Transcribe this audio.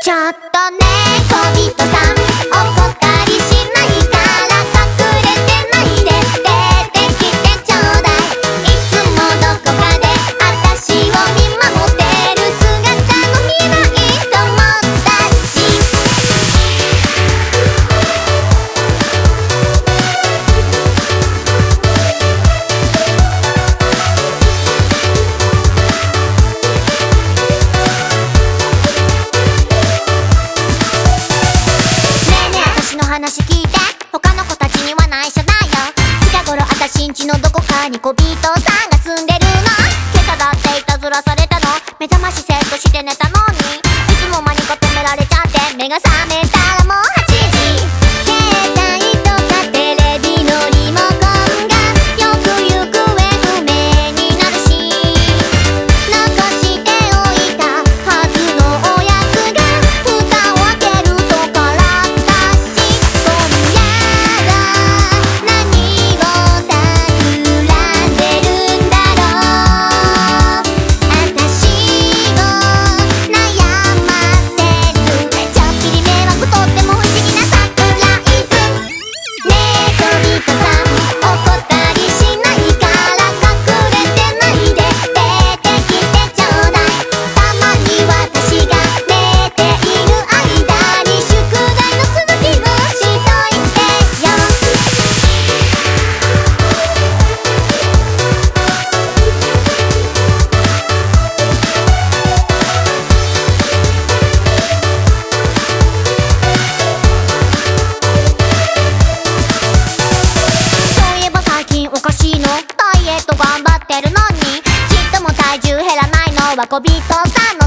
ちょっとね小人さん怒ったりしないから隠れてないで出てきてちょうだい。いつもどこかであたしを見守ってる姿の未来友達。話聞いて他の子たちには内緒だよ。近頃あたしんちのどこかに小人さんが住んでるの。今朝だっていたずらされたの。目覚ましセットして寝たのにいつも間にか止められちゃって目が覚めたらもう8時。携帯とかテレビのリモコンがよく行方不明になるし、残しておいたはずのおやつが蓋を開けるとから頑張ってるのにちっとも体重減らないのは小人さんの